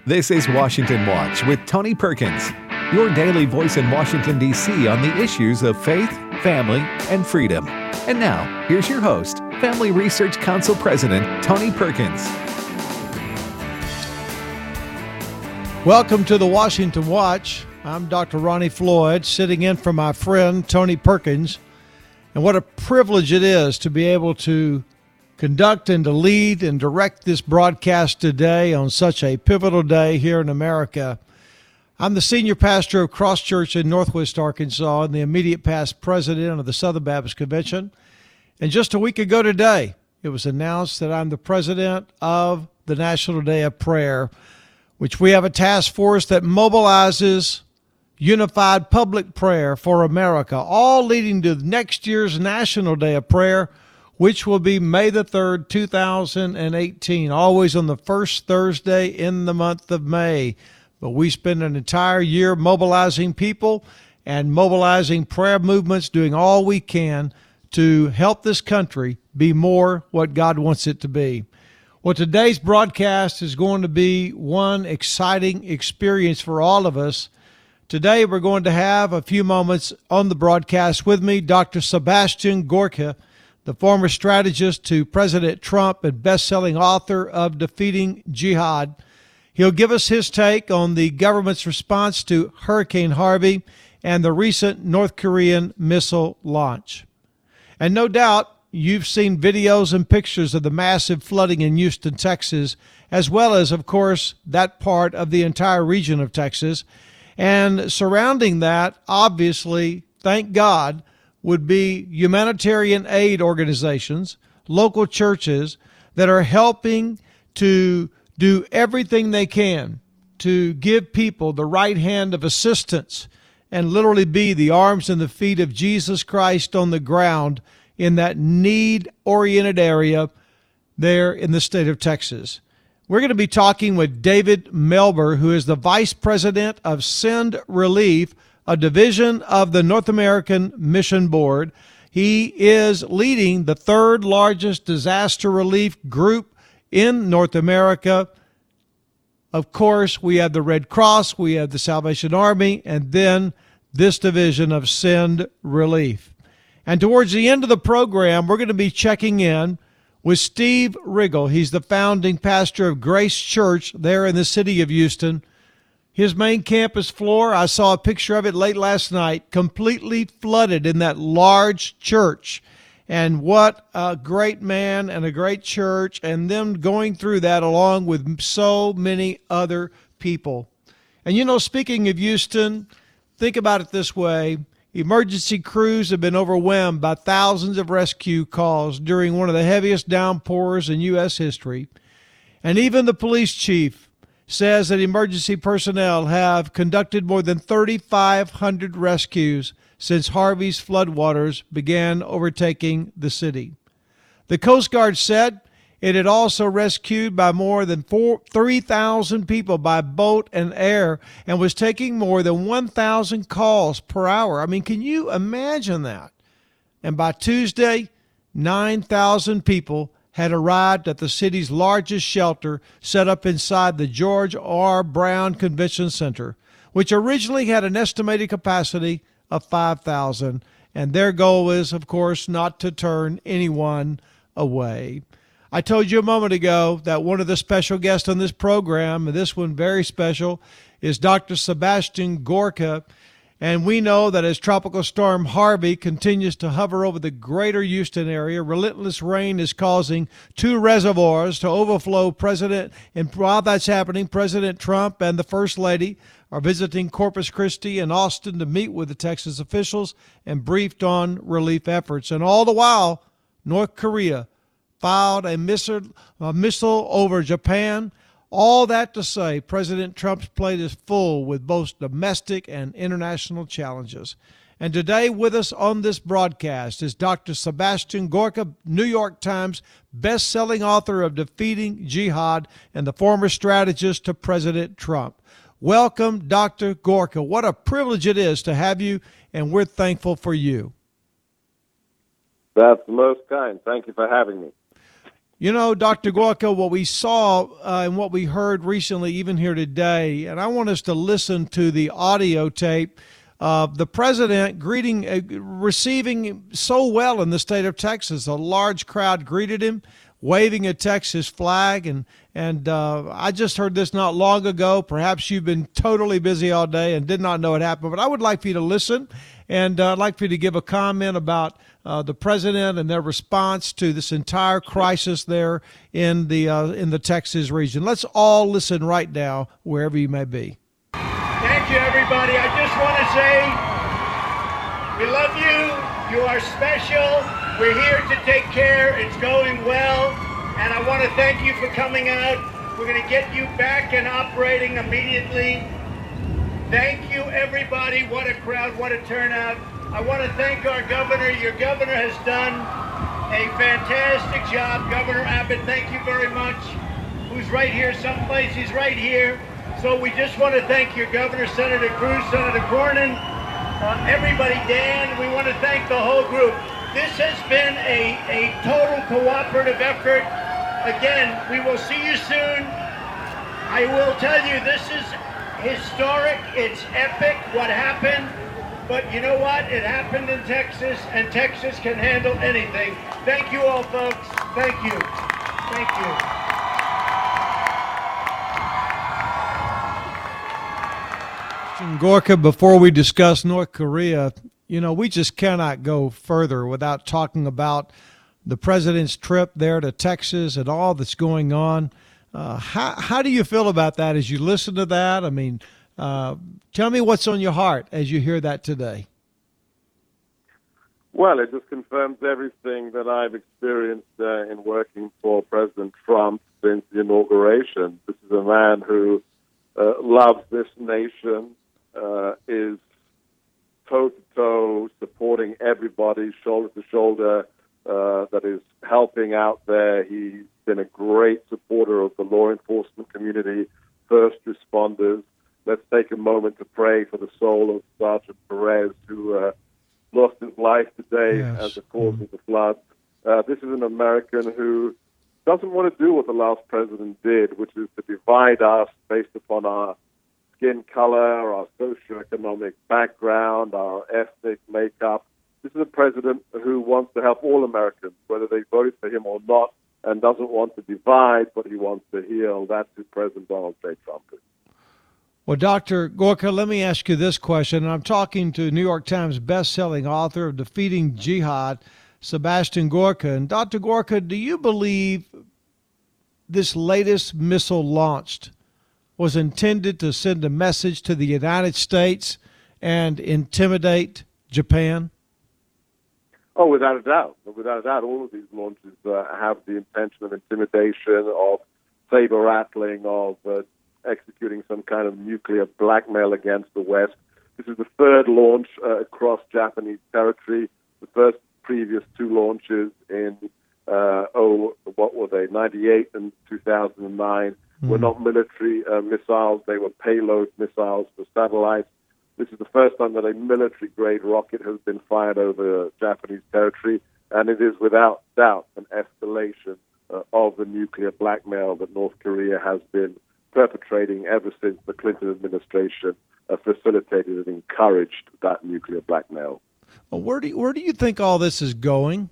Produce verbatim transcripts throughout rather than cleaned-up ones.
This is Washington Watch with Tony Perkins, your daily voice in Washington, D C on the issues of faith, family, and freedom. And now, here's your host, Family Research Council President Tony Perkins. Welcome to the Washington Watch. I'm Doctor Ronnie Floyd, sitting in for my friend Tony Perkins. And what a privilege it is to be able to conduct and to lead and direct this broadcast today on such a pivotal day here in America. I'm the senior pastor of Cross Church in Northwest Arkansas and the immediate past president of the Southern Baptist Convention. And just a week ago today, it was announced that I'm the president of the National Day of Prayer, which we have a task force that mobilizes unified public prayer for America, all leading to next year's National Day of Prayer, which will be May the third, two thousand eighteen, always on the first Thursday in the month of May. But we spend an entire year mobilizing people and mobilizing prayer movements, doing all we can to help this country be more what God wants it to be. Well, today's broadcast is going to be one exciting experience for all of us. Today, we're going to have a few moments on the broadcast with me, Doctor Sebastian Gorka, the former strategist to President Trump and best-selling author of Defeating Jihad. He'll give us his take on the government's response to Hurricane Harvey and the recent North Korean missile launch. And no doubt, you've seen videos and pictures of the massive flooding in Houston, Texas, as well as, of course, that part of the entire region of Texas. And surrounding that, obviously, thank God, would be humanitarian aid organizations, local churches that are helping to do everything they can to give people the right hand of assistance and literally be the arms and the feet of Jesus Christ on the ground in that need-oriented area there in the state of Texas. We're going to be talking with David Melber, who is the Vice President of Send Relief, a division of the North American Mission Board. He is leading the third largest disaster relief group in North America. Of course, we have the Red Cross, we have the Salvation Army, and then this division of Send Relief. And towards the end of the program, we're going to be checking in with Steve Riggle. He's the founding pastor of Grace Church there in the city of Houston. His main campus floor, I saw a picture of it late last night, completely flooded in that large church. And what a great man and a great church, and them going through that along with so many other people. And you know, speaking of Houston, think about it this way. Emergency crews have been overwhelmed by thousands of rescue calls during one of the heaviest downpours in U S history. And even the police chief says that emergency personnel have conducted more than thirty-five hundred rescues since Harvey's floodwaters began overtaking the city. The Coast Guard said it had also rescued by more than three thousand people by boat and air and was taking more than one thousand calls per hour. I mean, can you imagine that? And by Tuesday, nine thousand people had arrived at the city's largest shelter set up inside the George R. Brown Convention Center, which originally had an estimated capacity of five thousand. And their goal is, of course, not to turn anyone away. I told you a moment ago that one of the special guests on this program, and this one very special, is Doctor Sebastian Gorka. And we know that as Tropical Storm Harvey continues to hover over the greater Houston area, relentless rain is causing two reservoirs to overflow. President, and while that's happening, President Trump and the First Lady are visiting Corpus Christi and Austin to meet with the Texas officials and briefed on relief efforts. And all the while, North Korea filed a missile, a missile over Japan. All that to say, President Trump's plate is full with both domestic and international challenges. And today with us on this broadcast is Doctor Sebastian Gorka, New York Times best-selling author of Defeating Jihad and the former strategist to President Trump. Welcome, Doctor Gorka. What a privilege it is to have you, and we're thankful for you. That's most kind. Thank you for having me. You know, Doctor Gorka, what we saw uh, and what we heard recently, even here today, and I want us to listen to the audio tape of the president greeting, uh, receiving so well in the state of Texas. A large crowd greeted him, waving a Texas flag, and and uh, I just heard this not long ago. Perhaps you've been totally busy all day and did not know it happened, but I would like for you to listen, and uh, I'd like for you to give a comment about uh, the president and their response to this entire crisis there in the uh, in the Texas region. Let's all listen right now, wherever you may be. Thank you, everybody. I just want to say we love you. You are special. We're here to take care. It's going well. And I want to thank you for coming out. We're going to get you back and operating immediately. Thank you, everybody. What a crowd. What a turnout. I want to thank our governor. Your governor has done a fantastic job. Governor Abbott, thank you very much. Who's right here someplace? He's right here. So we just want to thank your governor, Senator Cruz, Senator Cornyn, uh, everybody, Dan. We want to thank the whole group. This has been a, a total cooperative effort. Again, we will see you soon. I will tell you, this is historic. It's epic what happened. But you know what? It happened in Texas, and Texas can handle anything. Thank you all, folks. Thank you. Thank you. Gorka, before we discuss North Korea, you know, we just cannot go further without talking about the president's trip there to Texas and all that's going on. Uh, how how do you feel about that as you listen to that? I mean, uh, tell me what's on your heart as you hear that today. Well, it just confirms everything that I've experienced uh, in working for President Trump since the inauguration. This is a man who uh, loves this nation, uh, is toe-to-toe supporting everybody, shoulder to shoulder, uh, that is helping out there. He's been a great supporter of the law enforcement community, first responders. Let's take a moment to pray for the soul of Sergeant Perez, who uh, lost his life today yes. as a cause of the flood. Uh, this is an American who doesn't want to do what the last president did, which is to divide us based upon our skin color, our socioeconomic background, our ethnic makeup. This is a president who wants to help all Americans, whether they voted for him or not, and doesn't want to divide, but he wants to heal. That's who President Donald J. Trump is. Well, Doctor Gorka, let me ask you this question. I'm talking to New York Times best-selling author of Defeating Jihad, Sebastian Gorka. And Doctor Gorka, do you believe this latest missile launched was intended to send a message to the United States and intimidate Japan? Oh, without a doubt. Without a doubt, all of these launches uh, have the intention of intimidation, of saber-rattling, of uh, executing some kind of nuclear blackmail against the West. This is the third launch uh, across Japanese territory. The first previous two launches in, uh, oh, what were they, ninety-eight and two thousand nine, mm. were not military uh, missiles. They were payload missiles for satellites. This is the first time that a military-grade rocket has been fired over Japanese territory, and it is without doubt an escalation uh, of the nuclear blackmail that North Korea has been perpetrating ever since the Clinton administration uh, facilitated and encouraged that nuclear blackmail. Well, where do you, where do you think all this is going?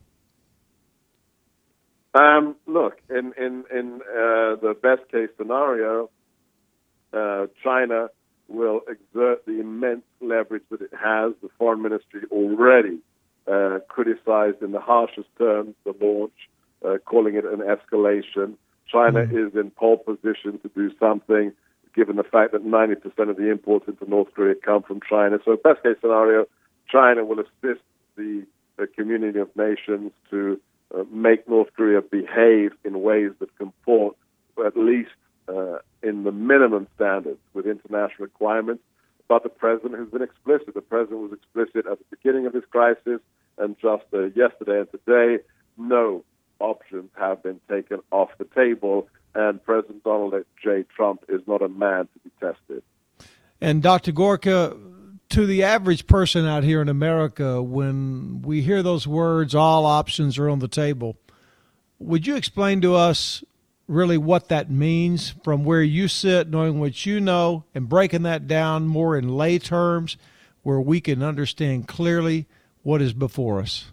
Um, look, in in in uh, the best case scenario, uh, China will exert the immense leverage that it has. The foreign ministry already uh, criticized in the harshest terms the launch, uh, calling it an escalation. China mm. is in pole position to do something, given the fact that ninety percent of the imports into North Korea come from China. So best case scenario, China will assist the, the community of nations to uh, make North Korea behave in ways that comport, at least uh, in the minimum standards with international requirements. But the president has been explicit. The president was explicit at the beginning of this crisis, and just uh, yesterday and today, no options have been taken off the table, and President Donald J. Trump is not a man to be tested. And Doctor Gorka, to the average person out here in America, when we hear those words, all options are on the table, would you explain to us really what that means from where you sit, knowing what you know, and breaking that down more in lay terms where we can understand clearly what is before us?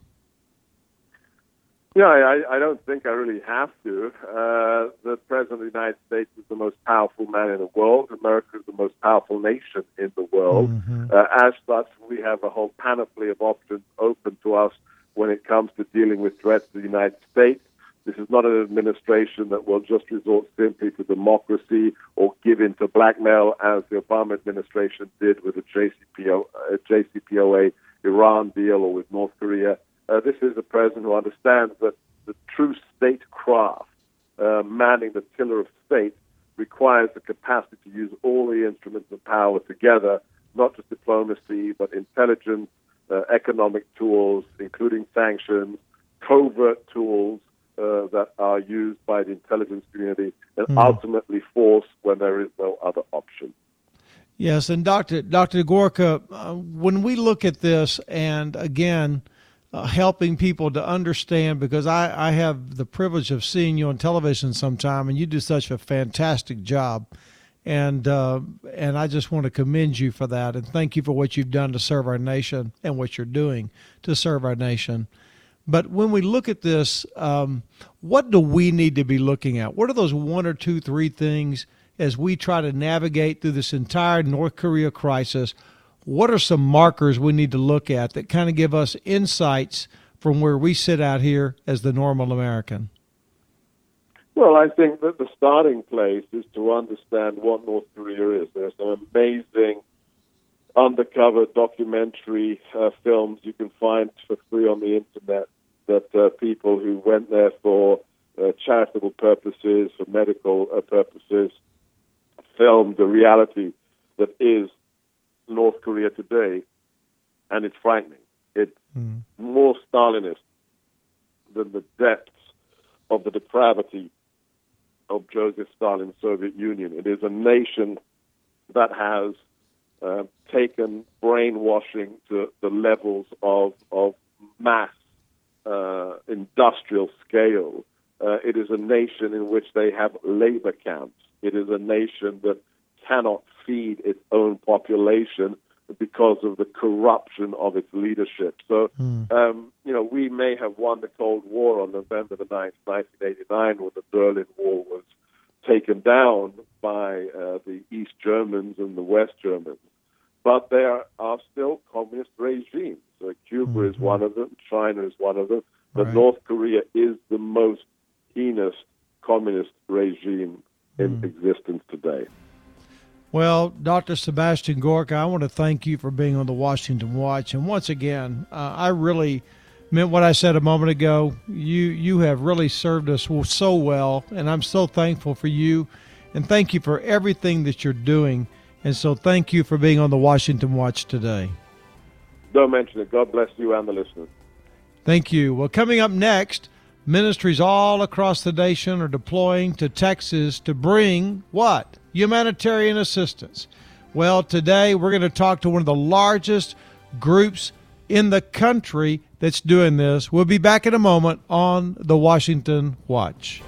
Yeah, I, I don't think I really have to. Uh, the President of the United States is the most powerful man in the world. America is the most powerful nation in the world. Mm-hmm. Uh, as such, we have a whole panoply of options open to us when it comes to dealing with threats to the United States. This is not an administration that will just resort simply to democracy or give in to blackmail, as the Obama administration did with the J C P O A, uh, J C P O A Iran deal or with North Korea. Uh, this is a president who understands that the true statecraft, uh, manning the tiller of state, requires the capacity to use all the instruments of power together, not just diplomacy, but intelligence, uh, economic tools, including sanctions, covert tools uh, that are used by the intelligence community, and mm. ultimately force when there is no other option. Yes, and Doctor Doctor Gorka, uh, when we look at this, and again, Uh, helping people to understand, because I, I have the privilege of seeing you on television sometime, and you do such a fantastic job. And uh, and I just want to commend you for that, and thank you for what you've done to serve our nation and what you're doing to serve our nation. But when we look at this, um, what do we need to be looking at? What are those one or two, three things as we try to navigate through this entire North Korea crisis? What are some markers we need to look at that kind of give us insights from where we sit out here as the normal American? Well, I think that the starting place is to understand what North Korea is. There's some amazing undercover documentary uh, films you can find for free on the internet that uh, people who went there for uh, charitable purposes, for medical uh, purposes, filmed the reality that is North Korea today, and it's frightening. It's mm. more Stalinist than the depths of the depravity of Joseph Stalin's Soviet Union. It is a nation that has uh, taken brainwashing to the levels of, of mass uh, industrial scale. Uh, it is a nation in which they have labor camps. It is a nation that cannot feed its own population because of the corruption of its leadership. So, mm. um, you know, we may have won the Cold War on November the ninth, nineteen eighty-nine, when the Berlin Wall was taken down by uh, the East Germans and the West Germans. But there are still communist regimes. So Cuba mm-hmm. is one of them. China is one of them. But right. North Korea is the most heinous communist regime in mm. existence today. Well, Doctor Sebastian Gorka, I want to thank you for being on the Washington Watch. And once again, uh, I really meant what I said a moment ago. You you have really served us so well, and I'm so thankful for you. And thank you for everything that you're doing. And so thank you for being on the Washington Watch today. Don't mention it. God bless you and the listeners. Thank you. Well, coming up next, ministries all across the nation are deploying to Texas to bring what? Humanitarian assistance. Well, today we're going to talk to one of the largest groups in the country that's doing this. We'll be back in a moment on the Washington Watch.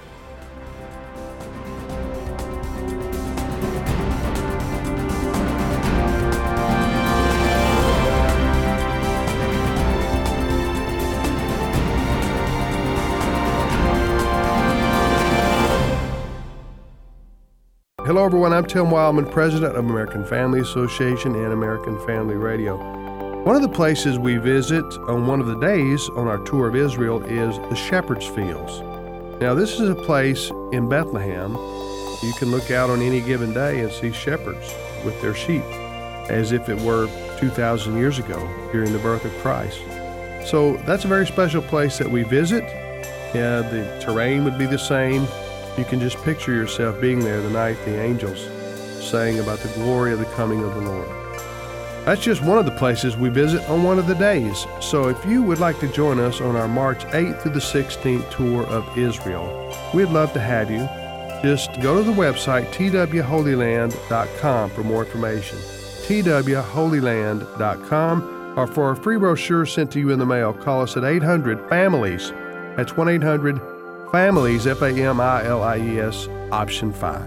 Hello, everyone. I'm Tim Wildman, president of American Family Association and American Family Radio. One of the places we visit on one of the days on our tour of Israel is the Shepherd's Fields. Now, this is a place in Bethlehem. You can look out on any given day and see shepherds with their sheep, as if it were two thousand years ago during the birth of Christ. So that's a very special place that we visit. Yeah, the terrain would be the same. You can just picture yourself being there the night the angels sang about the glory of the coming of the Lord. That's just one of the places we visit on one of the days. So if you would like to join us on our March eighth through the sixteenth tour of Israel, we'd love to have you. Just go to the website T W Holy Land dot com for more information. T W Holy Land dot com, or for a free brochure sent to you in the mail, call us at eight hundred families. That's one eight hundred Families, F A M I L I E S, option five.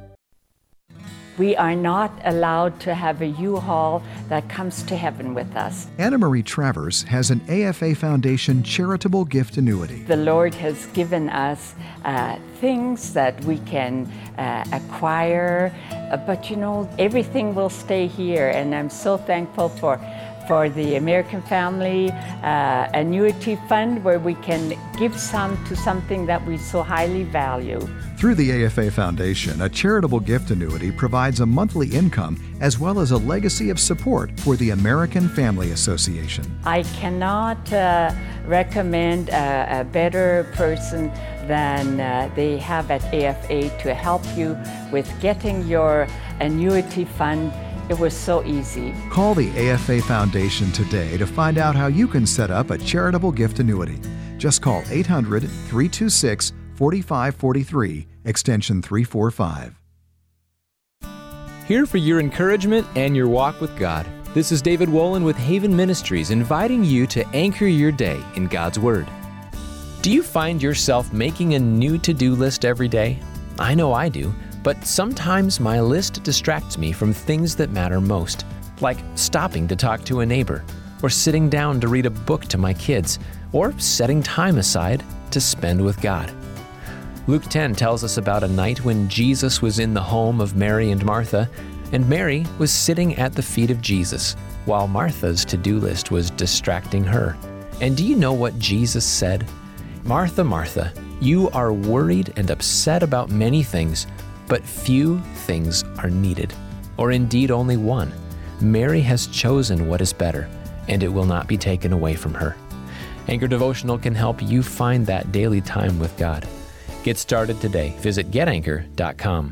We are not allowed to have a U-Haul that comes to heaven with us. Anna Marie Travers has an A F A Foundation charitable gift annuity. The Lord has given us uh, things that we can uh, acquire, uh, but you know, everything will stay here, and I'm so thankful for for the American Family uh, Annuity Fund, where we can give some to something that we so highly value. Through the A F A Foundation, a charitable gift annuity provides a monthly income as well as a legacy of support for the American Family Association. I cannot uh, recommend a, a better person than uh, they have at A F A to help you with getting your annuity fund. It was so easy. Call the A F A Foundation today to find out how you can set up a charitable gift annuity. Just call eight hundred, three two six, four five four three, extension three forty-five. Here for your encouragement and your walk with God. This is David Wolin with Haven Ministries, inviting you to anchor your day in God's Word. Do you find yourself making a new to-do list every day? I know I do. But sometimes my list distracts me from things that matter most, like stopping to talk to a neighbor, or sitting down to read a book to my kids, or setting time aside to spend with God. Luke ten tells us about a night when Jesus was in the home of Mary and Martha, and Mary was sitting at the feet of Jesus, while Martha's to-do list was distracting her. And do you know what Jesus said? "Martha, Martha, you are worried and upset about many things, but few things are needed, or indeed only one. Mary has chosen what is better, and it will not be taken away from her." Anchor Devotional can help you find that daily time with God. Get started today. Visit get anchor dot com.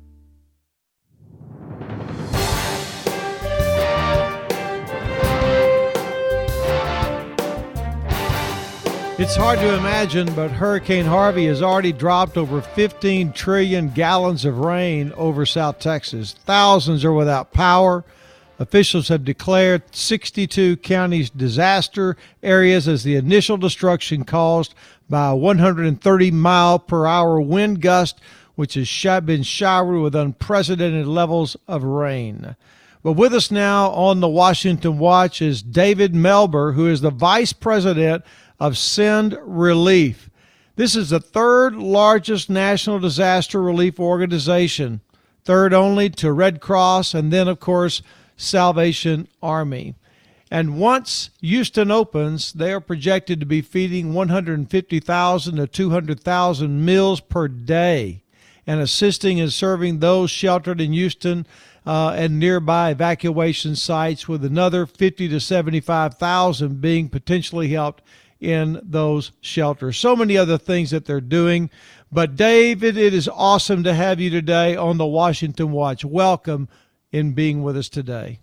It's hard to imagine, but Hurricane Harvey has already dropped over fifteen trillion gallons of rain over South Texas. Thousands are without power. Officials have declared sixty-two counties disaster areas as the initial destruction caused by a one hundred thirty mile per hour wind gust, which has been showered with unprecedented levels of rain. But with us now on the Washington Watch is David Melber, who is the Vice President of Send Relief. This is the third largest national disaster relief organization, third only to Red Cross and then, of course, Salvation Army. And once Houston opens, they are projected to be feeding one hundred fifty thousand to two hundred thousand meals per day and assisting and serving those sheltered in Houston uh, and nearby evacuation sites, with another fifty to seventy-five thousand being potentially helped in those shelters. So many other things that they're doing. But David, it is awesome to have you today on the Washington Watch. Welcome in being with us today.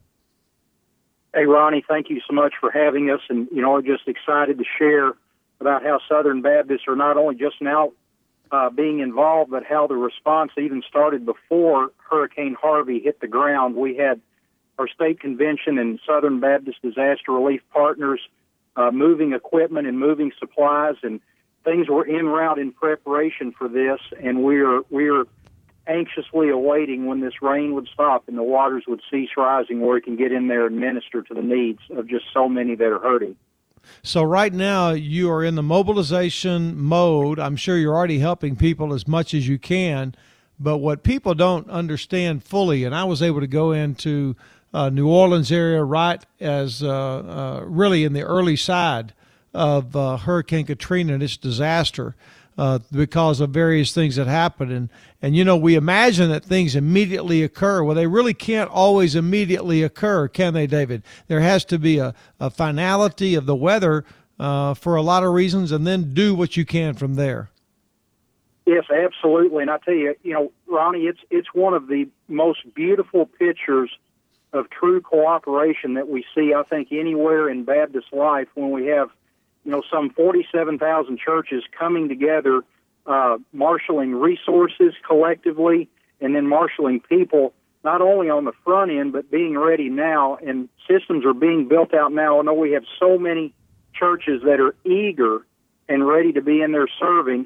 Hey, Ronnie, thank you so much for having us. And, you know, we're just excited to share about how Southern Baptists are not only just now uh, being involved, but how the response even started before Hurricane Harvey hit the ground. We had our state convention and Southern Baptist Disaster Relief Partners Uh, moving equipment and moving supplies, and things were en route in preparation for this, and we're we're anxiously awaiting when this rain would stop and the waters would cease rising, where we can get in there and minister to the needs of just so many that are hurting. So right now you are in the mobilization mode. I'm sure you're already helping people as much as you can, but what people don't understand fully, and I was able to go into Uh, New Orleans area right as uh, uh, really in the early side of uh, Hurricane Katrina and its disaster uh, because of various things that happened. And, and, you know, we imagine that things immediately occur. Well, they really can't always immediately occur, can they, David? There has to be a, a finality of the weather uh, for a lot of reasons, and then do what you can from there. Yes, absolutely. And I tell you, you know, Ronnie, it's it's one of the most beautiful pictures of true cooperation that we see, I think, anywhere in Baptist life, when we have, you know, some forty-seven thousand churches coming together, uh, marshaling resources collectively, and then marshaling people, not only on the front end, but being ready now. And systems are being built out now. I know we have so many churches that are eager and ready to be in there serving.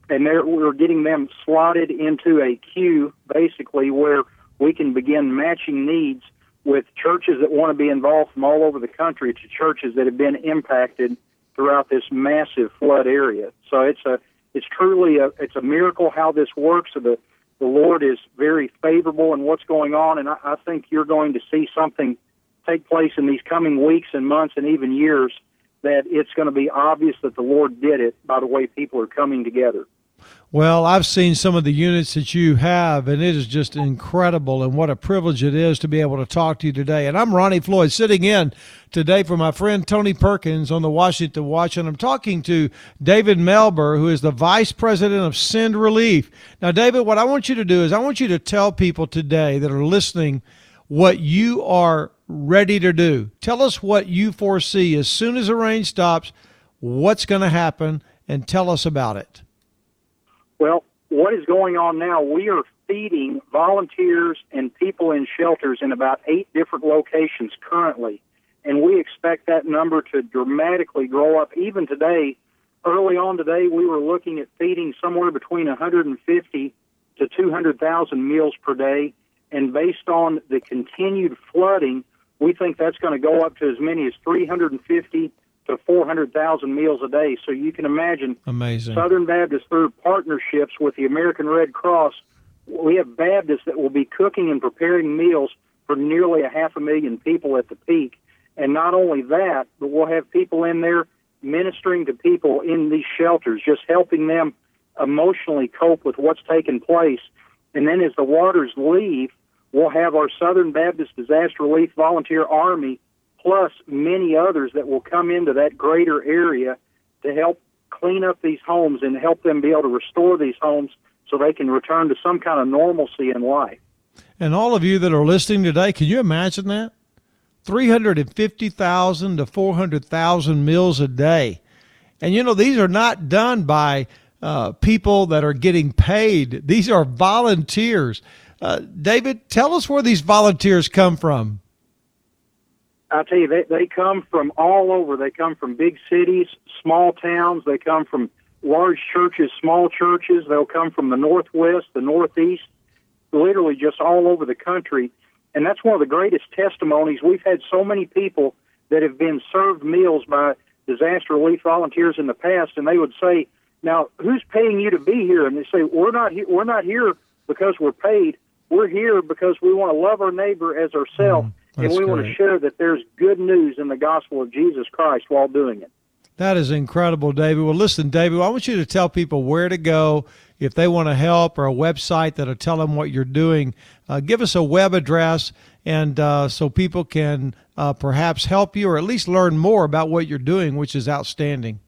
and we're getting them slotted into a queue, basically, where we can begin matching needs with churches that want to be involved from all over the country to churches that have been impacted throughout this massive flood area. So it's a it's truly a it's a miracle how this works. So the the Lord is very favorable in what's going on, and I, I think you're going to see something take place in these coming weeks and months and even years that it's going to be obvious that the Lord did it by the way people are coming together. Well, I've seen some of the units that you have, and it is just incredible, and what a privilege it is to be able to talk to you today. And I'm Ronnie Floyd, sitting in today for my friend Tony Perkins on the Washington Watch, and I'm talking to David Melber, who is the Vice President of Send Relief. Now, David, what I want you to do is I want you to tell people today that are listening what you are ready to do. Tell us what you foresee as soon as the rain stops, what's going to happen, and tell us about it. Well, what is going on now, we are feeding volunteers and people in shelters in about eight different locations currently, and we expect that number to dramatically grow up. Even today, early on today, we were looking at feeding somewhere between one hundred fifty to two hundred thousand meals per day, and based on the continued flooding, we think that's going to go up to as many as three hundred fifty to four hundred thousand meals a day. So you can imagine, amazing. Southern Baptist, through partnerships with the American Red Cross, we have Baptists that will be cooking and preparing meals for nearly a half a million people at the peak. And not only that, but we'll have people in there ministering to people in these shelters, just helping them emotionally cope with what's taken place. And then as the waters leave, we'll have our Southern Baptist Disaster Relief Volunteer Army plus many others that will come into that greater area to help clean up these homes and help them be able to restore these homes so they can return to some kind of normalcy in life. And all of you that are listening today, can you imagine that? three hundred fifty thousand to four hundred thousand meals a day. And, you know, these are not done by uh, people that are getting paid. These are volunteers. Uh, David, tell us where these volunteers come from. I'll tell you, they, they come from all over. They come from big cities, small towns. They come from large churches, small churches. They'll come from the Northwest, the Northeast, literally just all over the country. And that's one of the greatest testimonies. We've had so many people that have been served meals by disaster relief volunteers in the past, and they would say, now, who's paying you to be here? And they say, we're not here, we're not here because we're paid. We're here because we want to love our neighbor as ourselves. Mm. That's and we great. want to share that there's good news in the gospel of Jesus Christ while doing it. That is incredible, David. Well, listen, David, I want you to tell people where to go if they want to help, or a website that'll tell them what you're doing. Uh, give us a web address, and uh, so people can uh, perhaps help you or at least learn more about what you're doing, which is outstanding.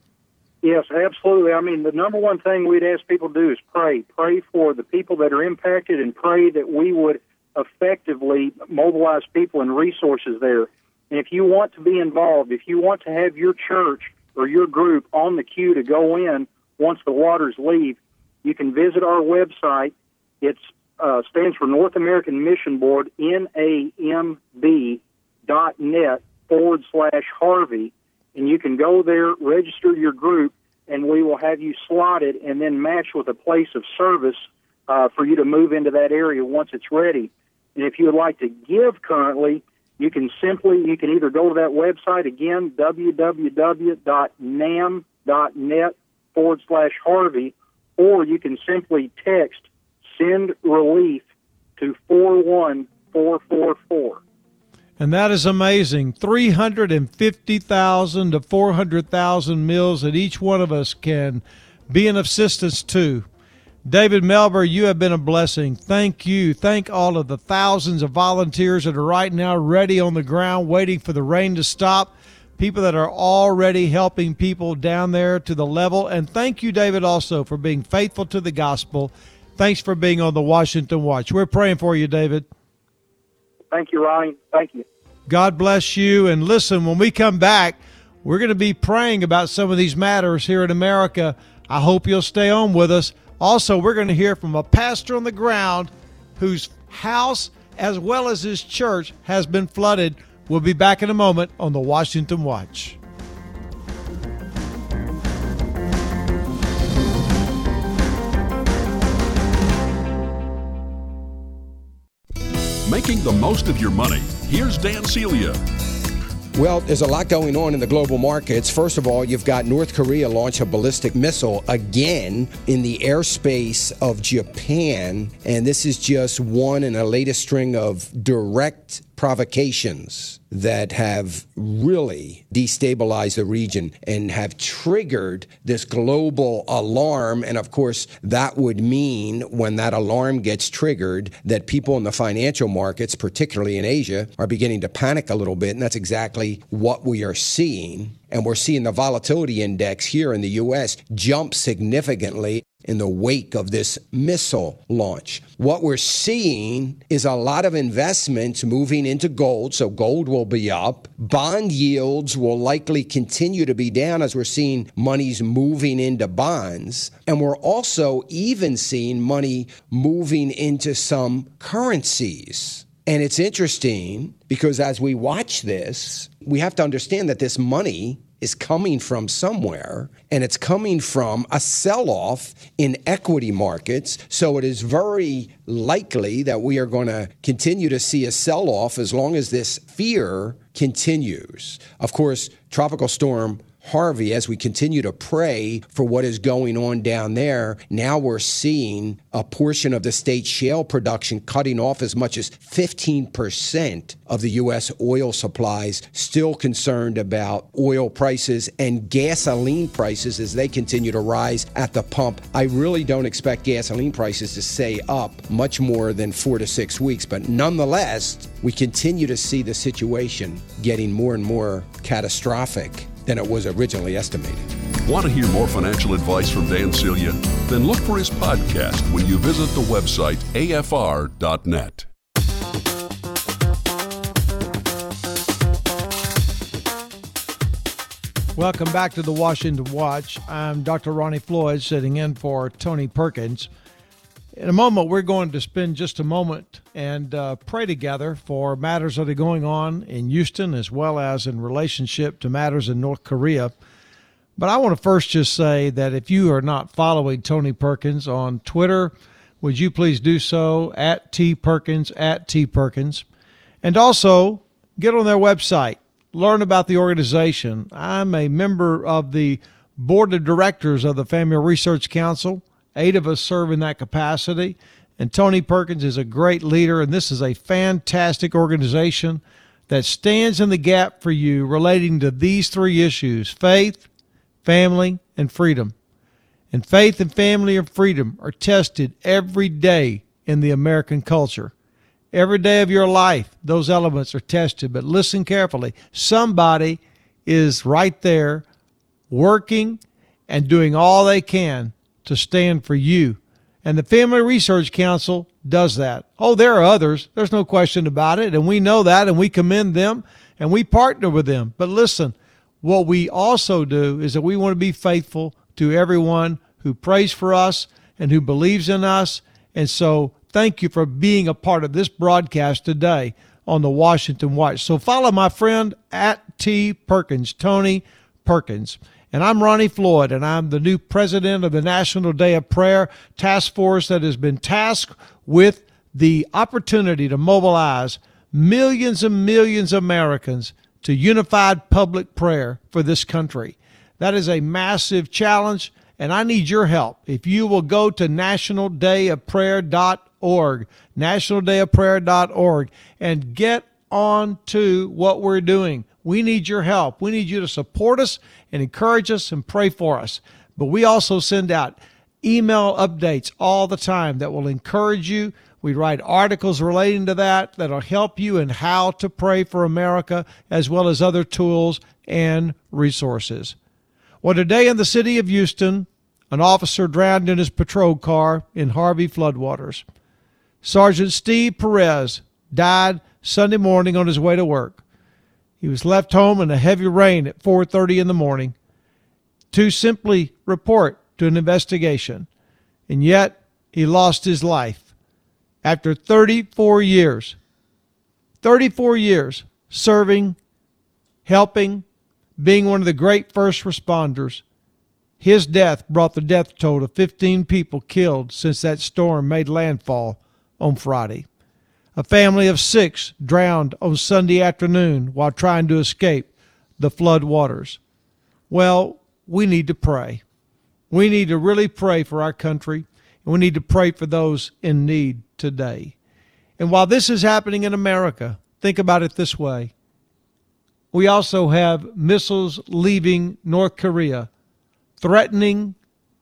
Yes, absolutely. I mean, the number one thing we'd ask people to do is pray. Pray for the people that are impacted, and pray that we would effectively mobilize people and resources there. And if you want to be involved, if you want to have your church or your group on the queue to go in once the waters leave, you can visit our website. It uh, stands for North American Mission Board, N A M B dot net forward slash Harvey. And you can go there, register your group, and we will have you slotted and then matched with a place of service uh, for you to move into that area once it's ready. And if you would like to give currently, you can simply, you can either go to that website again, w w w dot n a m dot net forward slash Harvey, or you can simply text Send Relief to four one four four four. And that is amazing. three hundred fifty thousand to four hundred thousand meals that each one of us can be an assistance to. David Melber, you have been a blessing. Thank you. Thank all of the thousands of volunteers that are right now ready on the ground waiting for the rain to stop, people that are already helping people down there to the level. And thank you, David, also for being faithful to the gospel. Thanks for being on the Washington Watch. We're praying for you, David. Thank you, Ronnie. Thank you. God bless you. And listen, when we come back, we're going to be praying about some of these matters here in America. I hope you'll stay on with us. Also, we're going to hear from a pastor on the ground whose house as well as his church has been flooded. We'll be back in a moment on the Washington Watch. Making the most of your money. Here's Dan Celia. Well, there's a lot going on in the global markets. First of all, you've got North Korea launch a ballistic missile again in the airspace of Japan. And this is just one in a latest string of direct provocations that have really destabilized the region and have triggered this global alarm. And of course, that would mean when that alarm gets triggered that people in the financial markets, particularly in Asia, are beginning to panic a little bit. And that's exactly what we are seeing. And we're seeing the volatility index here in the U S jump significantly in the wake of this missile launch. What we're seeing is a lot of investments moving into gold, so gold will be up. Bond yields will likely continue to be down as we're seeing monies moving into bonds. And we're also even seeing money moving into some currencies. And it's interesting because as we watch this, we have to understand that this money is coming from somewhere, and it's coming from a sell-off in equity markets. So it is very likely that we are going to continue to see a sell-off as long as this fear continues. Of course, Tropical Storm Harvey, as we continue to pray for what is going on down there, now we're seeing a portion of the state shale production cutting off as much as fifteen percent of the U S oil supplies, still concerned about oil prices and gasoline prices as they continue to rise at the pump. I really don't expect gasoline prices to stay up much more than four to six weeks, but nonetheless, we continue to see the situation getting more and more catastrophic than it was originally estimated. Want to hear more financial advice from Dan Celia? Then look for his podcast when you visit the website A F R dot net. Welcome back to the Washington Watch. I'm Doctor Ronnie Floyd, sitting in for Tony Perkins. In a moment, we're going to spend just a moment and uh, pray together for matters that are going on in Houston as well as in relationship to matters in North Korea. But I want to first just say that if you are not following Tony Perkins on Twitter, would you please do so at T Perkins, at T Perkins. And also get on their website, learn about the organization. I'm a member of the board of directors of the Family Research Council. Eight of us serve in that capacity, and Tony Perkins is a great leader, and this is a fantastic organization that stands in the gap for you relating to these three issues: faith, family, and freedom. And faith and family and freedom are tested every day in the American culture. Every day of your life, those elements are tested, but listen carefully. Somebody is right there working and doing all they can to stand for you. And the Family Research Council does that. Oh, there are others. There's no question about it. And we know that, and we commend them, and we partner with them. But listen, what we also do is that we want to be faithful to everyone who prays for us and who believes in us. And so thank you for being a part of this broadcast today on the Washington Watch. So follow my friend at T Perkins, Tony Perkins. And I'm Ronnie Floyd, and I'm the new president of the National Day of Prayer task force that has been tasked with the opportunity to mobilize millions and millions of Americans to unified public prayer for this country. That is a massive challenge, and I need your help. If you will go to national day of prayer dot org, national day of prayer dot org, and get on to what we're doing. We need your help. We need you to support us and encourage us and pray for us. But we also send out email updates all the time that will encourage you. We write articles relating to that that'll help you in how to pray for America, as well as other tools and resources. Well, today in the city of Houston, an officer drowned in his patrol car in Harvey floodwaters. Sergeant Steve Perez died Sunday morning on his way to work. He was left home in a heavy rain at four thirty in the morning to simply report to an investigation. And yet, he lost his life after thirty-four years, thirty-four years serving, helping, being one of the great first responders. His death brought the death toll to fifteen people killed since that storm made landfall on Friday. A family of six drowned on Sunday afternoon while trying to escape the flood waters. Well, we need to pray. We need to really pray for our country, and we need to pray for those in need today. And while this is happening in America, think about it this way. We also have missiles leaving North Korea, threatening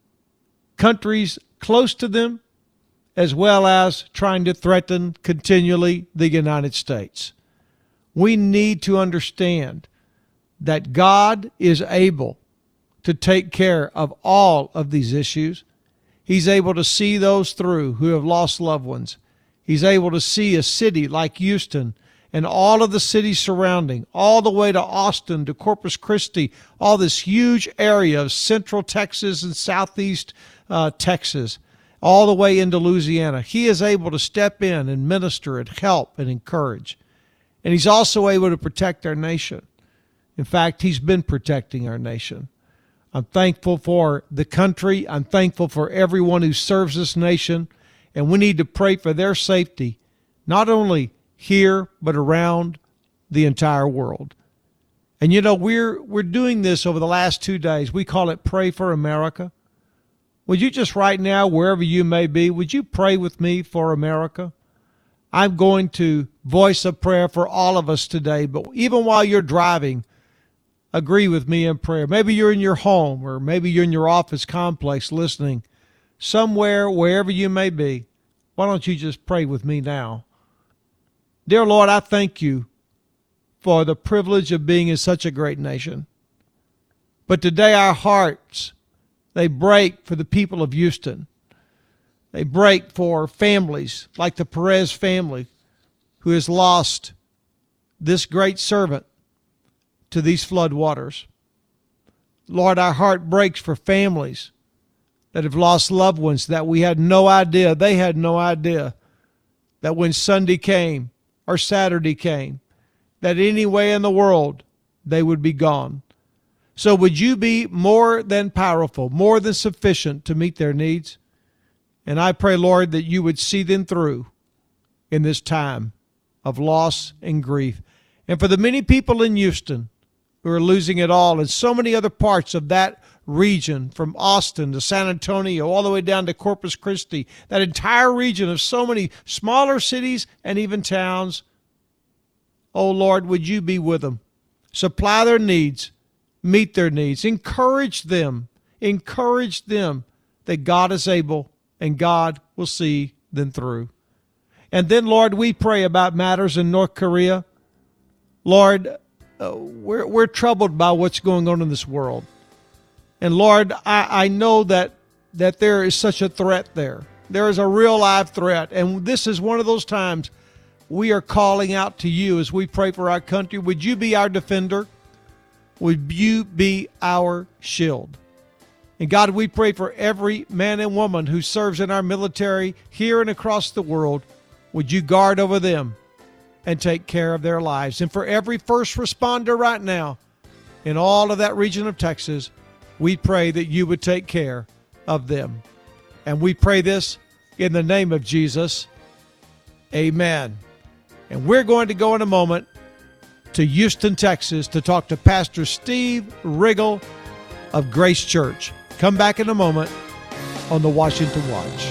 countries close to them, as well as trying to threaten continually the United States. We need to understand that God is able to take care of all of these issues. He's able to see those through who have lost loved ones. He's able to see a city like Houston and all of the cities surrounding, all the way to Austin, to Corpus Christi, all this huge area of central Texas and southeast uh, Texas, all the way into Louisiana. He is able to step in and minister and help and encourage. And he's also able to protect our nation. In fact, he's been protecting our nation. I'm thankful for the country. I'm thankful for everyone who serves this nation. And we need to pray for their safety, not only here, but around the entire world. And you know, we're we're doing this over the last two days. We call it Pray for America. Would you just right now, wherever you may be, would you pray with me for America? I'm going to voice a prayer for all of us today, but even while you're driving, agree with me in prayer. Maybe you're in your home, or maybe you're in your office complex listening. Somewhere, wherever you may be, why don't you just pray with me now? Dear Lord, I thank you for the privilege of being in such a great nation. But today our hearts, they break for the people of Houston. They break for families like the Perez family who has lost this great servant to these flood waters. Lord, our heart breaks for families that have lost loved ones that we had no idea, they had no idea that when Sunday came or Saturday came, that any way in the world they would be gone. So would you be more than powerful, more than sufficient to meet their needs? And I pray, Lord, that you would see them through in this time of loss and grief. And for the many people in Houston who are losing it all, and so many other parts of that region, from Austin to San Antonio, all the way down to Corpus Christi, that entire region of so many smaller cities and even towns, oh Lord, would you be with them? Supply their needs. Meet their needs. Encourage them. Encourage them that God is able and God will see them through. And then, Lord, we pray about matters in North Korea. Lord, uh, we're, we're troubled by what's going on in this world. And Lord, I, I know that, that there is such a threat there. There is a real live threat. And this is one of those times we are calling out to you as we pray for our country. Would you be our defender? Would you be our shield? And God, we pray for every man and woman who serves in our military here and across the world. Would you guard over them and take care of their lives? And for every first responder right now in all of that region of Texas, we pray that you would take care of them. And we pray this in the name of Jesus. Amen. And we're going to go in a moment to Houston, Texas, to talk to Pastor Steve Riggle of Grace Church. Come back in a moment on the Washington Watch.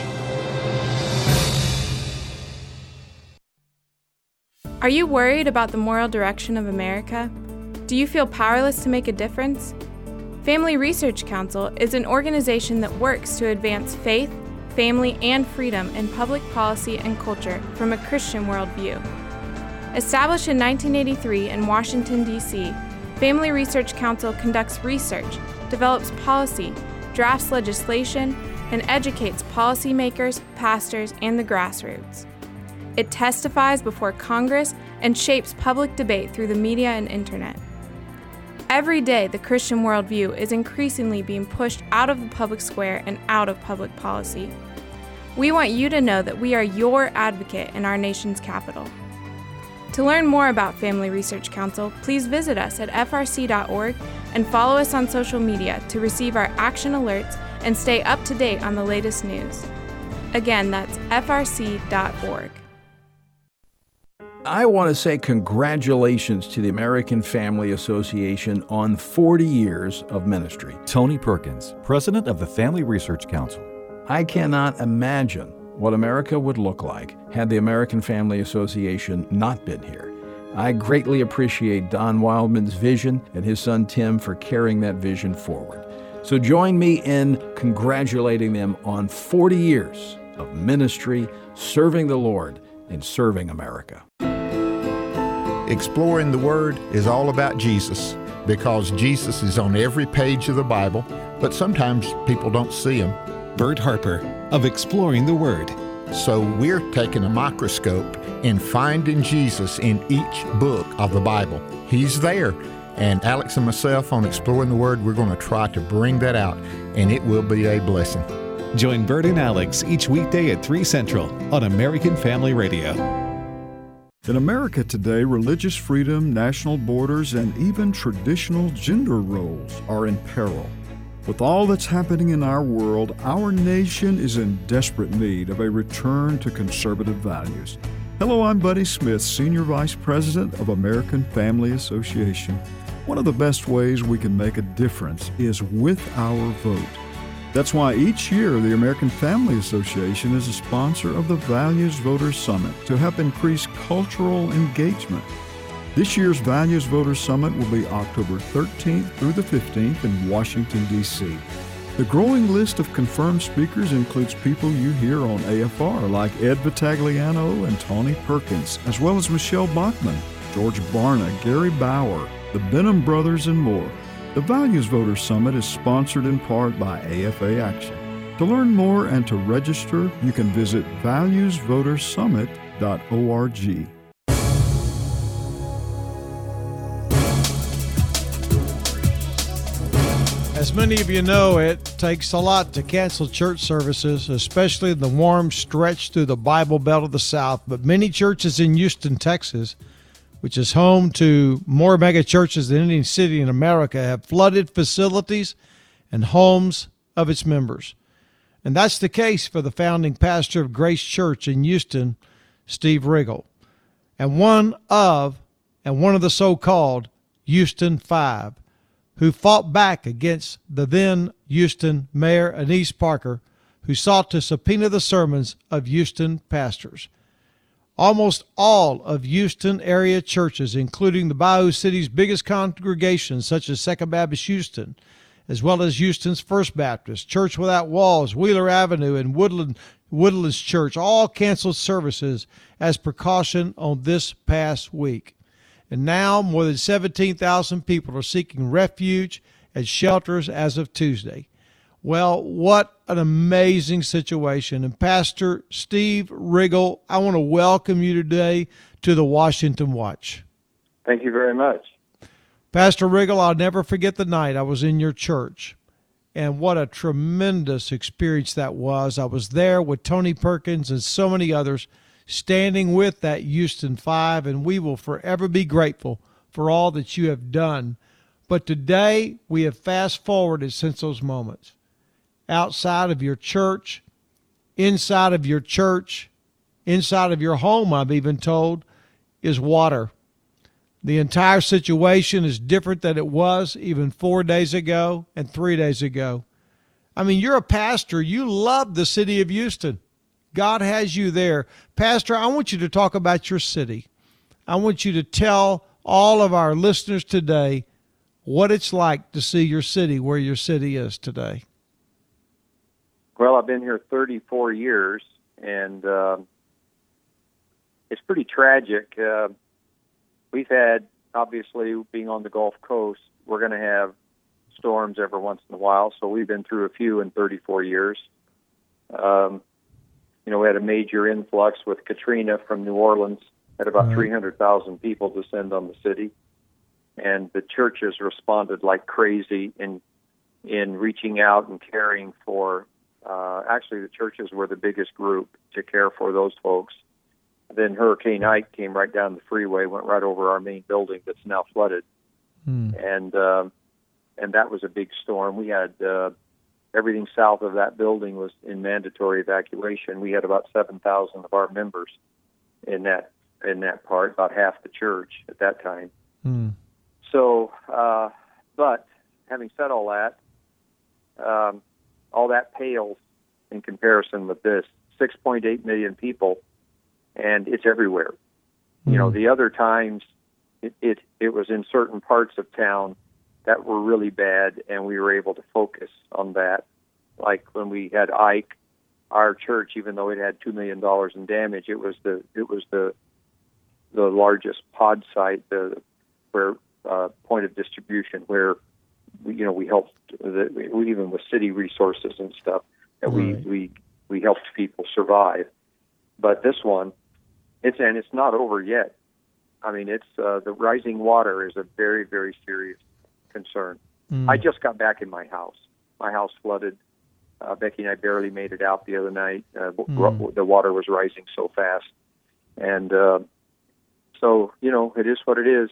Are you worried about the moral direction of America? Do you feel powerless to make a difference? Family Research Council is an organization that works to advance faith, family, and freedom in public policy and culture from a Christian worldview. Established in nineteen eighty-three in Washington, D C, Family Research Council conducts research, develops policy, drafts legislation, and educates policymakers, pastors, and the grassroots. It testifies before Congress and shapes public debate through the media and internet. Every day, the Christian worldview is increasingly being pushed out of the public square and out of public policy. We want you to know that we are your advocate in our nation's capital. To learn more about Family Research Council, please visit us at f r c dot org and follow us on social media to receive our action alerts and stay up to date on the latest news. Again, that's f r c dot org. I want to say congratulations to the American Family Association on forty years of ministry. Tony Perkins, president of the Family Research Council. I cannot imagine what America would look like had the American Family Association not been here. I greatly appreciate Don Wildman's vision and his son Tim for carrying that vision forward. So join me in congratulating them on forty years of ministry, serving the Lord, and serving America. Exploring the Word is all about Jesus, because Jesus is on every page of the Bible, but sometimes people don't see him. Bert Harper of Exploring the Word. So we're taking a microscope and finding Jesus in each book of the Bible. He's there. And Alex and myself on Exploring the Word, we're going to try to bring that out, and it will be a blessing. Join Bert and Alex each weekday at three Central on American Family Radio. In America today, religious freedom, national borders, and even traditional gender roles are in peril. With all that's happening in our world, our nation is in desperate need of a return to conservative values. Hello, I'm Buddy Smith, Senior Vice President of American Family Association. One of the best ways we can make a difference is with our vote. That's why each year the American Family Association is a sponsor of the Values Voters Summit to help increase cultural engagement. This year's Values Voters Summit will be October thirteenth through the fifteenth in Washington, D C The growing list of confirmed speakers includes people you hear on A F R like Ed Vitagliano and Tony Perkins, as well as Michelle Bachmann, George Barna, Gary Bauer, the Benham Brothers, and more. The Values Voters Summit is sponsored in part by A F A Action. To learn more and to register, you can visit values voters summit dot org. As many of you know, it takes a lot to cancel church services, especially in the warm stretch through the Bible Belt of the South. But many churches in Houston, Texas, which is home to more mega churches than any city in America, have flooded facilities and homes of its members. And that's the case for the founding pastor of Grace Church in Houston, Steve Riggle, and one of, and one of the so-called Houston Five, who fought back against the then Houston Mayor Annise Parker, who sought to subpoena the sermons of Houston pastors. Almost all of Houston area churches, including the Bayou City's biggest congregations, such as Second Baptist Houston, as well as Houston's First Baptist, Church Without Walls, Wheeler Avenue, and Woodland, Woodlands Church, all canceled services as precaution on this past week. And now more than seventeen thousand people are seeking refuge at shelters as of Tuesday. Well, what an amazing situation. And Pastor Steve Riggle, I want to welcome you today to the Washington Watch. Thank you very much. Pastor Riggle, I'll never forget the night I was in your church. And what a tremendous experience that was. I was there with Tony Perkins and so many others, standing with that Houston Five, and we will forever be grateful for all that you have done. But today, we have fast-forwarded since those moments. Outside of your church, inside of your church, inside of your home, I've even told, is water. The entire situation is different than it was even four days ago and three days ago. I mean, you're a pastor. You love the city of Houston. God has you there. Pastor, I want you to talk about your city. I want you to tell all of our listeners today what it's like to see your city where your city is today. Well, I've been here thirty-four years, and uh, it's pretty tragic. Uh, we've had, obviously, being on the Gulf Coast, we're going to have storms every once in a while, so we've been through a few in thirty-four years. Um, you know, we had a major influx with Katrina from New Orleans, had about three hundred thousand people descend on the city, and the churches responded like crazy in in reaching out and caring for. Uh, actually, the churches were the biggest group to care for those folks. Then Hurricane Ike came right down the freeway, went right over our main building that's now flooded, hmm. and uh, and that was a big storm. We had uh, everything south of that building was in mandatory evacuation. We had about seven thousand of our members in that in that part, about half the church at that time. Mm. So, uh, but having said all that, um, all that pales in comparison with this. six point eight million people, and it's everywhere. Mm. You know, the other times it, it, it was in certain parts of town that were really bad, and we were able to focus on that. Like when we had Ike, our church, even though it had two million dollars in damage, it was the it was the the largest pod site, the where uh, point of distribution, where we, you know we helped the, we, even with city resources and stuff, that right. we we we helped people survive. But this one, it's and it's not over yet. I mean, it's uh, the rising water is a very very serious concern. Mm. I just got back in my house. My house flooded. Uh, Becky and I barely made it out the other night. Uh, mm. The water was rising so fast. And uh, so, you know, it is what it is.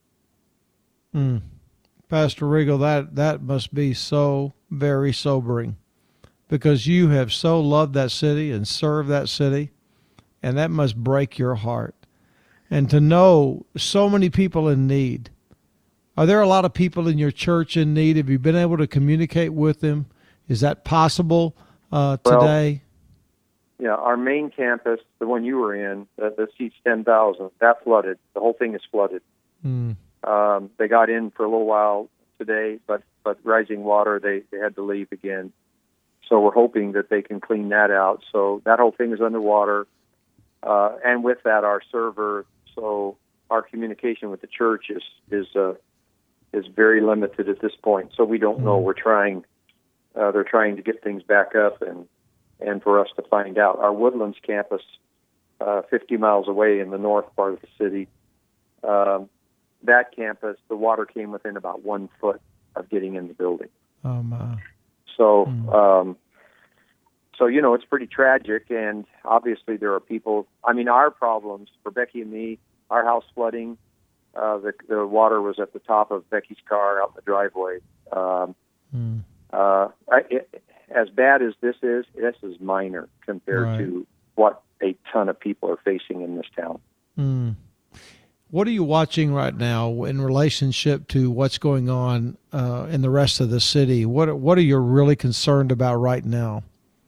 Mm. Pastor Regal, that, that must be so very sobering, because you have so loved that city and served that city, and that must break your heart. And to know so many people in need. Are there a lot of people in your church in need? Have you been able to communicate with them? Is that possible uh, today? Well, yeah, our main campus, the one you were in, that, that seats ten thousand, that flooded. The whole thing is flooded. Mm. Um, they got in for a little while today, but, but rising water, they, they had to leave again. So we're hoping that they can clean that out. So that whole thing is underwater. Uh, and with that, our server, so our communication with the church is is uh, is very limited at this point. So we don't mm. know. We're trying... Uh, they're trying to get things back up and, and for us to find out. Our Woodlands campus, uh, fifty miles away in the north part of the city, um, that campus, the water came within about one foot of getting in the building. Oh, my. So, mm. um, so you know, it's pretty tragic, and obviously there are people, I mean, our problems, for Becky and me, our house flooding, uh, the, the water was at the top of Becky's car out in the driveway. Um, mm. Uh, it, as bad as this is, this is minor compared right. to what a ton of people are facing in this town. Mm. What are you watching right now in relationship to what's going on uh, in the rest of the city? What What are you really concerned about right now?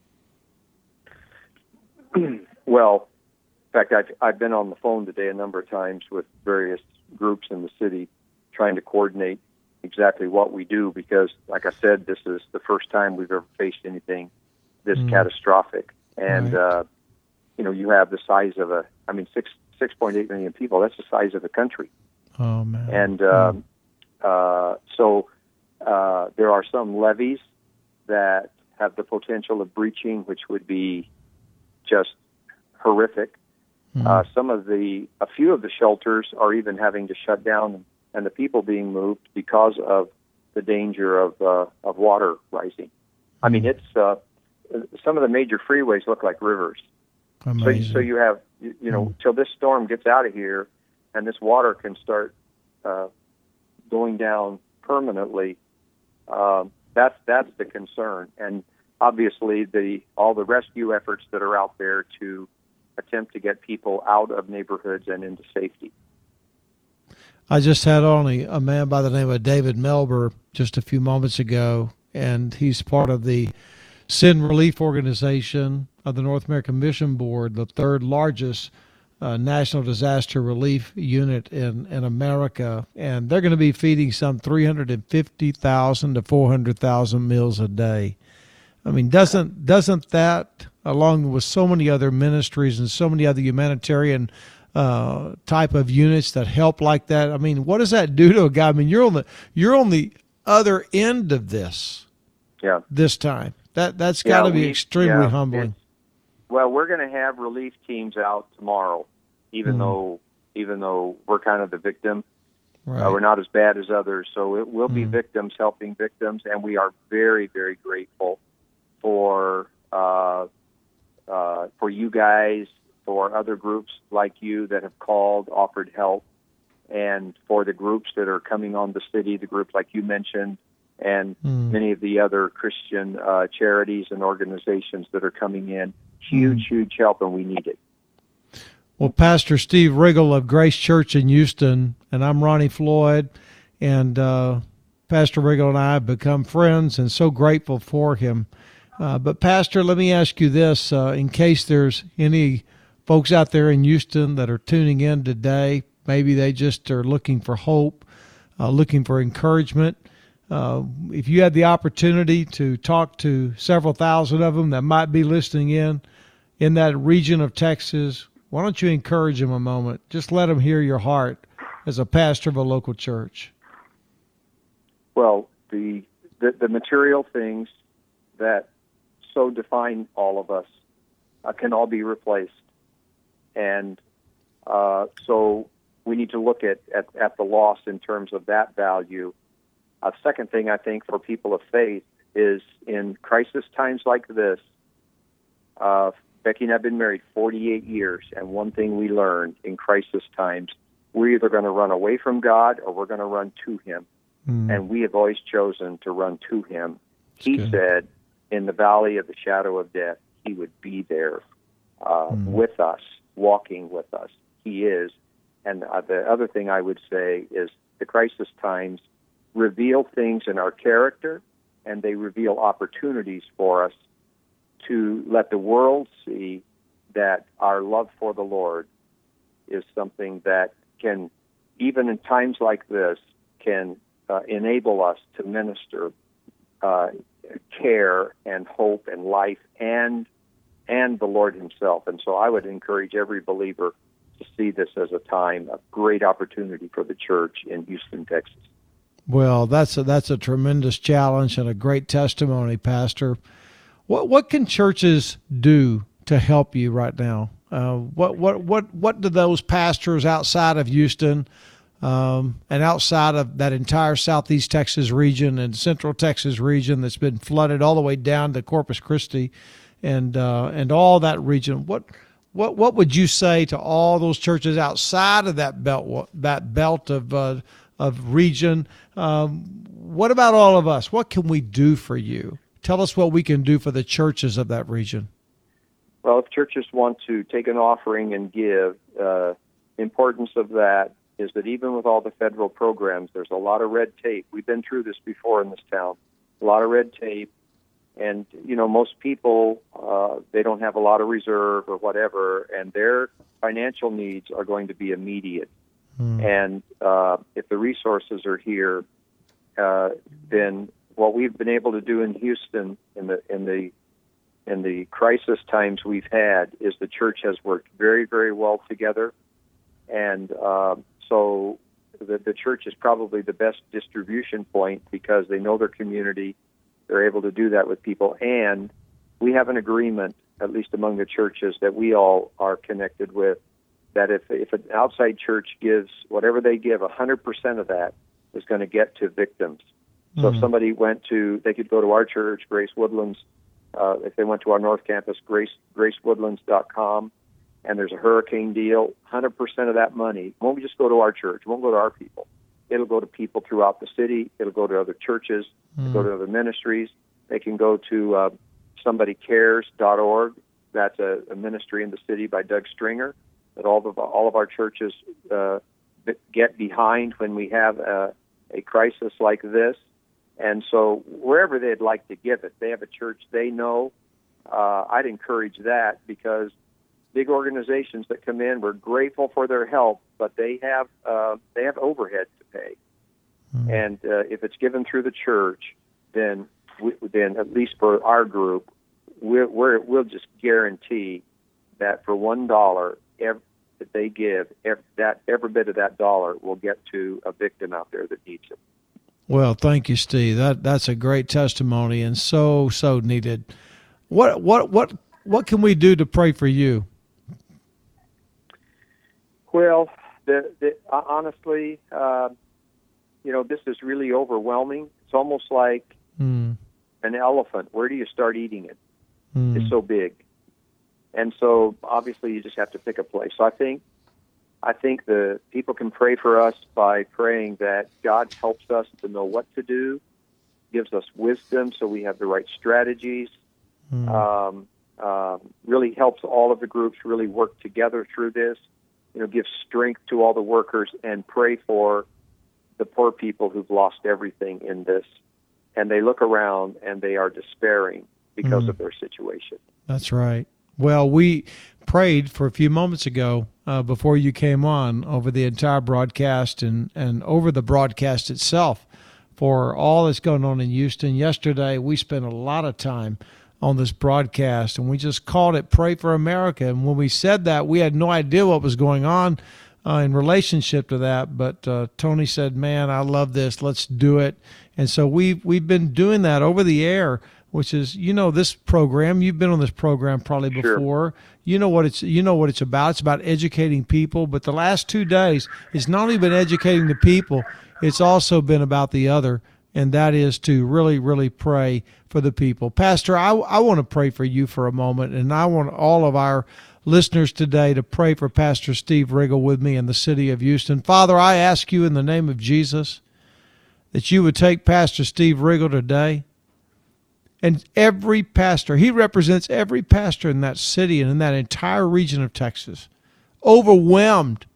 Well, in fact, I've, I've been on the phone today a number of times with various groups in the city trying to coordinate exactly what we do, because, like I said, this is the first time we've ever faced anything this mm. catastrophic. And, right. uh, you know, you have the size of a, I mean, six, six point eight million people, that's the size of a country. Oh, man. And um, uh, so uh, there are some levees that have the potential of breaching, which would be just horrific. Mm. Uh, some of the, a few of the shelters are even having to shut down, and the people being moved because of the danger of uh, of water rising. I mean, it's uh, some of the major freeways look like rivers. Amazing. So, so you have, you, you know, till this storm gets out of here, and this water can start uh, going down permanently. Um, that's that's the concern, and obviously the all the rescue efforts that are out there to attempt to get people out of neighborhoods and into safety. I just had on a, a man by the name of David Melber just a few moments ago, and he's part of the Sin Relief Organization of the North American Mission Board, the third largest uh, national disaster relief unit in, in America. And they're going to be feeding some three hundred fifty thousand to four hundred thousand meals a day. I mean, doesn't doesn't that, along with so many other ministries and so many other humanitarian Uh, type of units that help like that, I mean, what does that do to a guy? I mean, you're on the you're on the other end of this. Yeah. This time, that that's got to yeah, be we, extremely yeah, humbling. Well, we're going to have relief teams out tomorrow, even mm. though even though we're kind of the victim. Right. Uh, we're not as bad as others, so it will be mm. victims helping victims, and we are very very grateful for uh, uh, for you guys, for other groups like you that have called, offered help, and for the groups that are coming on the city, the groups like you mentioned, and mm. many of the other Christian uh, charities and organizations that are coming in. Huge, mm. huge help, and we need it. Well, Pastor Steve Riggle of Grace Church in Houston, and I'm Ronnie Floyd, and uh, Pastor Riggle and I have become friends and so grateful for him. Uh, but, Pastor, let me ask you this, uh, in case there's any folks out there in Houston that are tuning in today, maybe they just are looking for hope, uh, looking for encouragement. Uh, if you had the opportunity to talk to several thousand of them that might be listening in, in that region of Texas, why don't you encourage them a moment? Just let them hear your heart as a pastor of a local church. Well, the the, the material things that so define all of us uh, can all be replaced. And uh, so we need to look at, at, at the loss in terms of that value. A second thing I think for people of faith is in crisis times like this, uh, Becky and I have been married forty-eight years, and one thing we learned in crisis times, we're either going to run away from God or we're going to run to Him. Mm. And we have always chosen to run to Him. That's he good. Said, in the valley of the shadow of death, He would be there uh, mm. with us, walking with us. He is. And uh, the other thing I would say is the crisis times reveal things in our character, and they reveal opportunities for us to let the world see that our love for the Lord is something that can, even in times like this, can uh, enable us to minister uh, care and hope and life and and the Lord Himself. And so I would encourage every believer to see this as a time of great opportunity for the church in Houston, Texas. Well, that's a, that's a tremendous challenge and a great testimony, Pastor. What what can churches do to help you right now? Uh, what what what what do those pastors outside of Houston um, and outside of that entire Southeast Texas region and Central Texas region that's been flooded all the way down to Corpus Christi and uh, and all that region? What what what would you say to all those churches outside of that belt that belt of uh, of region? Um, what about all of us? What can we do for you? Tell us what we can do for the churches of that region. Well, if churches want to take an offering and give, uh, importance of that is that even with all the federal programs, there's a lot of red tape. We've been through this before in this town. A lot of red tape. And, you know, most people, uh, they don't have a lot of reserve or whatever, and their financial needs are going to be immediate. Mm. And uh, if the resources are here, uh, then what we've been able to do in Houston in the in the in the crisis times we've had is the church has worked very, very well together, and uh, so the the church is probably the best distribution point because they know their community, they're able to do that with people, and we have an agreement, at least among the churches that we all are connected with, that if if an outside church gives whatever they give, one hundred percent of that is going to get to victims. So mm-hmm. if somebody went to, they could go to our church, Grace Woodlands. Uh, if they went to our North Campus, grace grace woodlands dot com, and there's a hurricane deal, one hundred percent of that money won't just go to our church, it won't go to our people. It'll go to people throughout the city. It'll go to other churches. Mm-hmm. It'll go to other ministries. They can go to uh, somebody cares dot org. That's a, a ministry in the city by Doug Stringer that all of all of our churches uh, get behind when we have a, a crisis like this. And so wherever they'd like to give it, they have a church they know. Uh, I'd encourage that because big organizations that come in, we're grateful for their help, but they have uh, they have overhead to pay. Mm-hmm. And uh, if it's given through the church, then we, then at least for our group, we're, we're, we'll just guarantee that for one dollar every, that they give, every, that every bit of that dollar will get to a victim out there that needs it. Well, thank you, Steve. That that's a great testimony and so so needed. What what what what can we do to pray for you? Well, the, the, uh, honestly, uh, you know, this is really overwhelming. It's almost like mm. an elephant. Where do you start eating it? Mm. It's so big, and so obviously you just have to pick a place. So I think. I think the people can pray for us by praying that God helps us to know what to do, gives us wisdom so we have the right strategies. Mm. Um, uh, really helps all of the groups really work together through this, you know, give strength to all the workers, and pray for the poor people who've lost everything in this. And they look around and they are despairing because mm. of their situation. That's right. Well, we prayed for a few moments ago uh, before you came on over the entire broadcast and, and over the broadcast itself for all that's going on in Houston. Yesterday, we spent a lot of time on this broadcast, and we just called it Pray for America. And when we said that, we had no idea what was going on uh, in relationship to that. But uh, Tony said, man, I love this. Let's do it. And so we've, we've been doing that over the air, which is, you know, this program, you've been on this program probably before. Sure. You know what it's, you know what it's about. It's about educating people. But the last two days, it's not only been educating the people, it's also been about the other, and that is to really, really pray for the people. Pastor, I, I want to pray for you for a moment, and I want all of our listeners today to pray for Pastor Steve Riggle with me in the city of Houston. Father, I ask you in the name of Jesus that you would take Pastor Steve Riggle today, and every pastor, he represents every pastor in that city and in that entire region of Texas, overwhelmed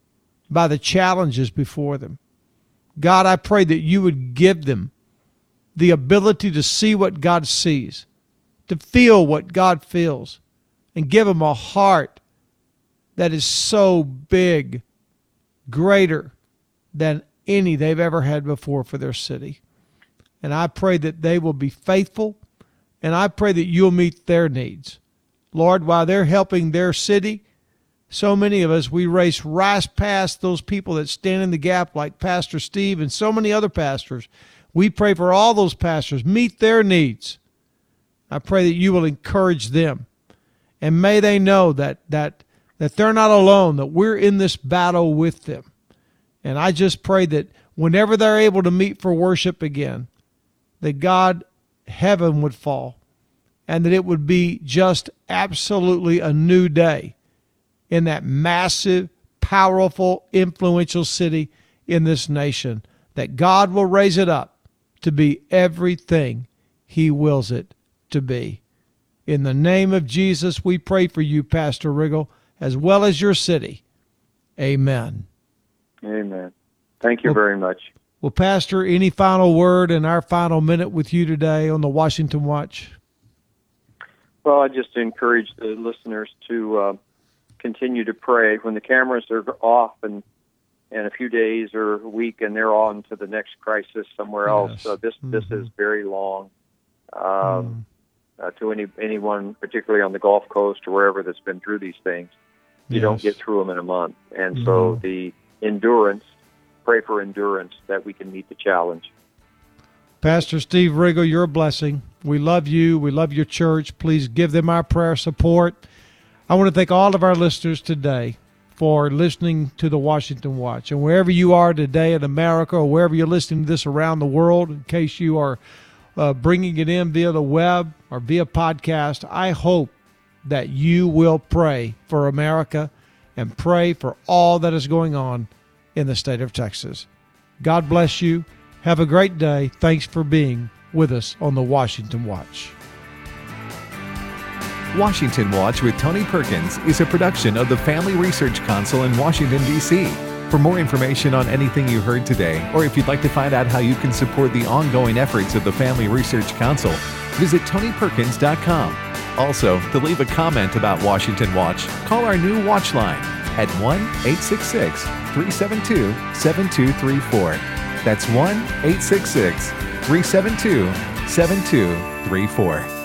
by the challenges before them. God, I pray that you would give them the ability to see what God sees, to feel what God feels, and give them a heart that is so big, greater than any they've ever had before for their city. And I pray that they will be faithful, and I pray that you'll meet their needs. Lord, while they're helping their city, so many of us, we race right past those people that stand in the gap like Pastor Steve and so many other pastors. We pray for all those pastors. Meet their needs. I pray that you will encourage them. And may they know that that that they're not alone, that we're in this battle with them. And I just pray that whenever they're able to meet for worship again, that God, heaven would fall, and that it would be just absolutely a new day in that massive, powerful, influential city in this nation, that God will raise it up to be everything he wills it to be. In the name of Jesus, we pray for you, Pastor Riggle, as well as your city. Amen. Amen. Thank you well, very much. Well, Pastor, any final word in our final minute with you today on the Washington Watch? Well, I just encourage the listeners to uh, continue to pray. When the cameras are off and in a few days or a week and they're on to the next crisis somewhere else, yes. uh, this mm-hmm. this is very long. Um, mm. uh, to any anyone, particularly on the Gulf Coast or wherever that's been through these things, you yes. don't get through them in a month. And mm-hmm. so the endurance, pray for endurance that we can meet the challenge. Pastor Steve Riggle, you're a blessing. We love you. We love your church. Please give them our prayer support. I want to thank all of our listeners today for listening to the Washington Watch. And wherever you are today in America, or wherever you're listening to this around the world, in case you are uh, bringing it in via the web or via podcast, I hope that you will pray for America and pray for all that is going on in the state of Texas. God bless you. Have a great day. Thanks for being with us on the Washington Watch. Washington Watch with Tony Perkins is a production of the Family Research Council in Washington, D C For more information on anything you heard today, or if you'd like to find out how you can support the ongoing efforts of the Family Research Council, visit tony perkins dot com. Also, to leave a comment about Washington Watch, call our new watch line at one eight six six, three seven two, seven two three four. That's one eight six six, three seven two, seven two three four.